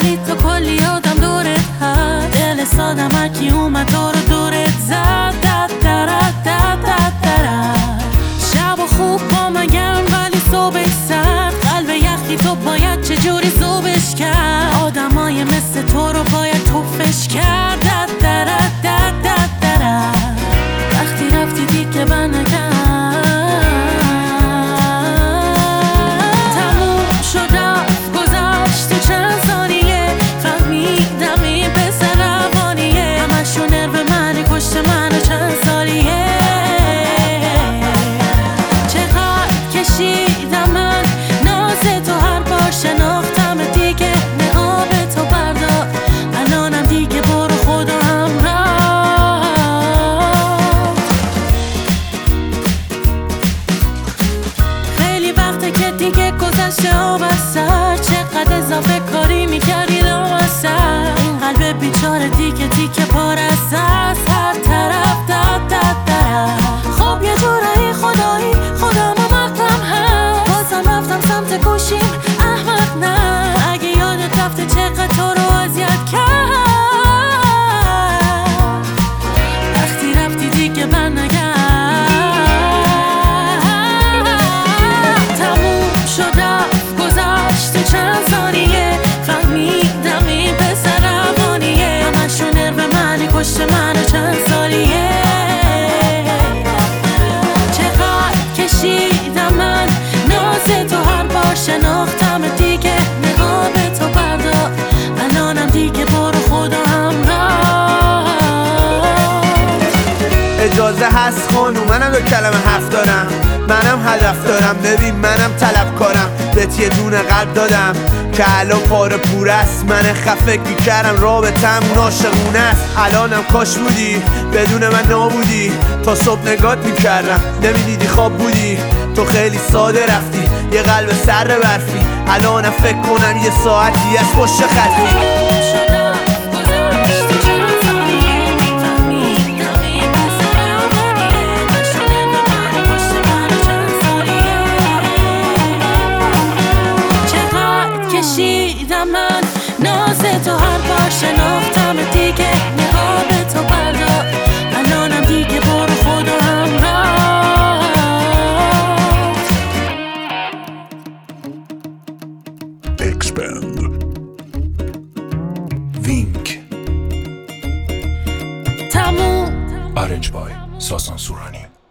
ولی تو کلی آدم دورت هست. دل سادم هرکی اومد تو رو دورت زد. شب و خوب با من گرم ولی صبح سرد. قلب یخی تو باید چجوری ذوبش کرد. آدمای مثل تو رو باید توفش کرد. وقتی رفتی دیگه بر نگرد. تموم شد رفت گذشت تو چند ثانیه. فهمیدم این پسر روانیه. همشون نرو منی کشت منو چند سالیه. چقدر کشیدم من ناز تو هر بار شناختم دیگه. نقاب تو بردار الانم دیگه برو خدا همراه. خیلی وقته که دیگه گذشته آب از سر. چقدر اضافه کاری میکردی دام از سر. این قلب بیچاره دیگه دیگه پار از هر طرف خب یه جورایی خدایی خودمو مقتم هست. بازم رفتم سمت گوشیم احمق نه. اگه یادت رفته چقدر تو رو اذیت کرد. وقتی رفتی دیگه بر نگرد. تموم شد رفت گذشت تو چند ثانیه. فهمیدم این پسر روانیه. همشون نرو منی کشت منو چند سالیه. کشیدم من ناز تو هر بار شناختم دیگه. نقاب تو بردار الانم دیگه برو خدا همراه. اجازه هست خانوم منم دو کلمه حرف دارم. منم هدف دارم ببین منم طلبکارم. بهت یه دونه قلب دادم که الان پاره پور است. من خفه میکردم رابطم عاشقونه است. الانم کاش بودی بدون من نابودی. تا صبح نگات میکردم نمیدیدی خواب بودی. تو خیلی ساده رفتی یه قلب سر برفی. الانم فکر کنم یه ساعتی از پشت خطی. کشیدم من ناز تو هر بار شناختم دیگه. نقاب تو بردار الانم دیگه برو خدا همراه. Expand وینک تموم Arrange by ساسان سورانی.